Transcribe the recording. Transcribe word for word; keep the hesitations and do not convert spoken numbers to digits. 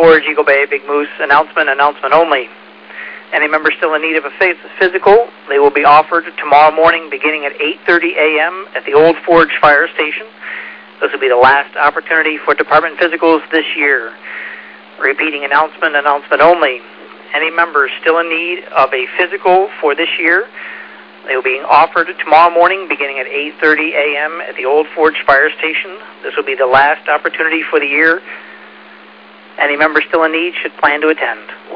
Forge, Eagle Bay, Big Moose, announcement, announcement only. Any member still in need of a physical, they will be offered tomorrow morning beginning at eight thirty a m at the Old Forge Fire Station. This will be the last opportunity for department physicals this year. Repeating announcement, announcement only. Any members still in need of a physical for this year, they will be offered tomorrow morning beginning at eight thirty a m at the Old Forge Fire Station. This will be the last opportunity for the year. Any member still in need should plan to attend.